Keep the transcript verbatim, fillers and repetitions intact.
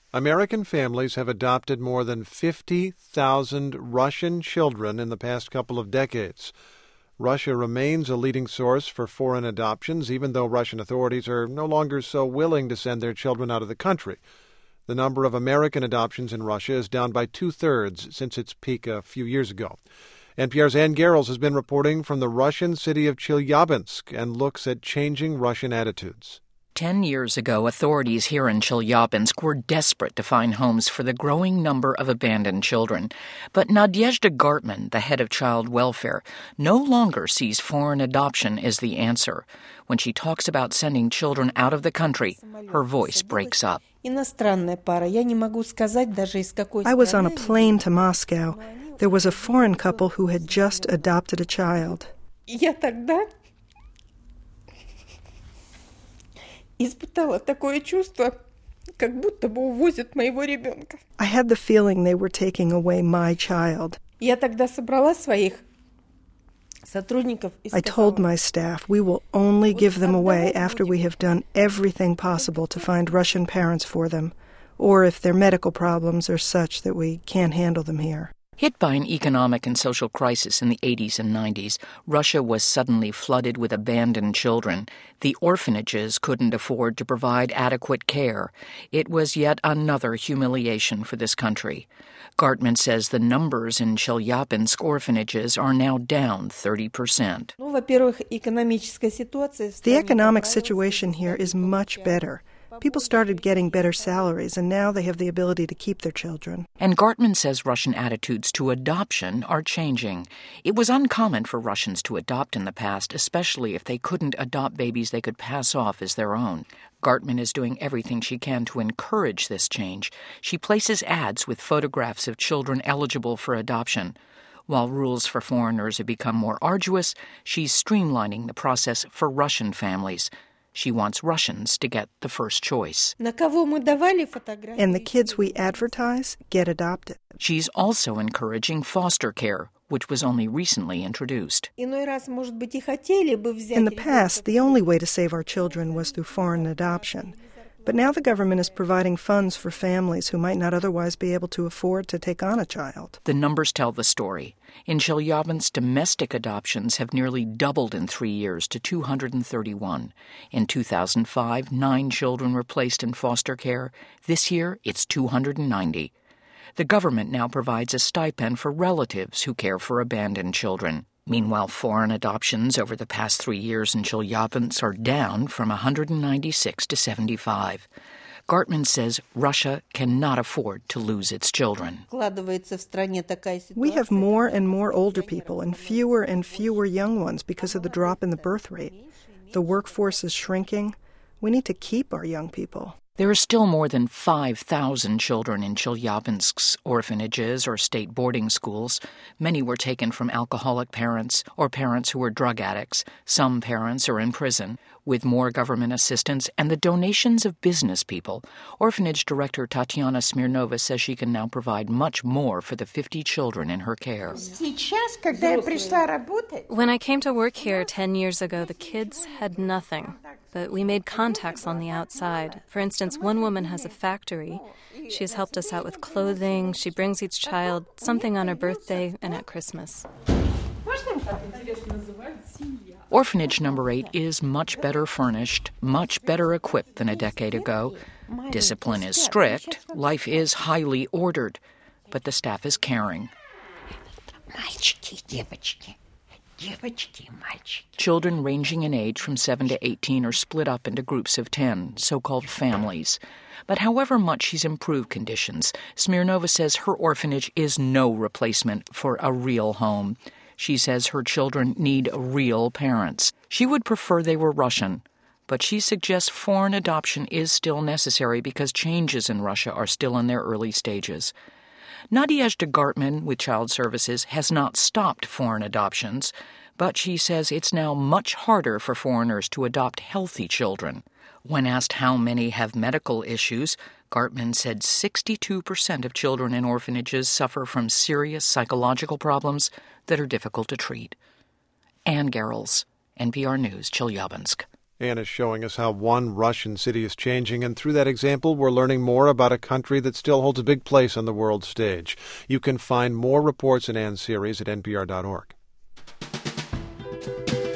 American families have adopted more than fifty thousand Russian children in the past couple of decades. Russia remains a leading source for foreign adoptions, even though Russian authorities are no longer so willing to send their children out of the country. The number of American adoptions in Russia is down by two-thirds since its peak a few years ago. N P R's Ann Garrels has been reporting from the Russian city of Chelyabinsk and looks at changing Russian attitudes. Ten years ago, authorities here in Chelyabinsk were desperate to find homes for the growing number of abandoned children. But Nadezhda Gartman, the head of child welfare, no longer sees foreign adoption as the answer. When she talks about sending children out of the country, her voice breaks up. I was on a plane to Moscow. There was a foreign couple who had just adopted a child. I had the feeling they were taking away my child. I told my staff we will only give them away after we have done everything possible to find Russian parents for them, or if their medical problems are such that we can't handle them here. Hit by an economic and social crisis in the eighties and nineties, Russia was suddenly flooded with abandoned children. The orphanages couldn't afford to provide adequate care. It was yet another humiliation for this country. Gartman says the numbers in Chelyabinsk orphanages are now down thirty percent. The economic situation here is much better. People started getting better salaries, and now they have the ability to keep their children. And Gartman says Russian attitudes to adoption are changing. It was uncommon for Russians to adopt in the past, especially if they couldn't adopt babies they could pass off as their own. Gartman is doing everything she can to encourage this change. She places ads with photographs of children eligible for adoption. While rules for foreigners have become more arduous, she's streamlining the process for Russian families. She wants Russians to get the first choice. And the kids we advertise get adopted. She's also encouraging foster care, which was only recently introduced. In the past, the only way to save our children was through foreign adoption. But now the government is providing funds for families who might not otherwise be able to afford to take on a child. The numbers tell the story. In Chelyabinsk, domestic adoptions have nearly doubled in three years to two hundred thirty-one. In two thousand five, nine children were placed in foster care. This year, it's two hundred ninety. The government now provides a stipend for relatives who care for abandoned children. Meanwhile, foreign adoptions over the past three years in Chelyabinsk are down from one hundred ninety-six to seventy-five. Gartman says Russia cannot afford to lose its children. We have more and more older people and fewer and fewer young ones because of the drop in the birth rate. The workforce is shrinking. We need to keep our young people. There are still more than five thousand children in Chelyabinsk's orphanages or state boarding schools. Many were taken from alcoholic parents or parents who were drug addicts. Some parents are in prison. With more government assistance and the donations of business people, orphanage director Tatiana Smirnova says she can now provide much more for the fifty children in her care. When I came to work here ten years ago, the kids had nothing. But we made contacts on the outside. For instance, one woman has a factory. She has helped us out with clothing. She brings each child something on her birthday and at Christmas. Orphanage number eight is much better furnished, much better equipped than a decade ago. Discipline is strict, life is highly ordered, but the staff is caring. Children ranging in age from seven to eighteen are split up into groups of ten, so-called families. But however much she's improved conditions, Smirnova says her orphanage is no replacement for a real home. She says her children need real parents. She would prefer they were Russian, but she suggests foreign adoption is still necessary because changes in Russia are still in their early stages. Nadezhda Gartman, with Child Services, has not stopped foreign adoptions, but she says it's now much harder for foreigners to adopt healthy children. When asked how many have medical issues, Gartman said sixty-two percent of children in orphanages suffer from serious psychological problems that are difficult to treat. Ann Garrels, N P R News, Chelyabinsk. Anne is showing us how one Russian city is changing, and through that example, we're learning more about a country that still holds a big place on the world stage. You can find more reports in Anne's series at N P R dot org.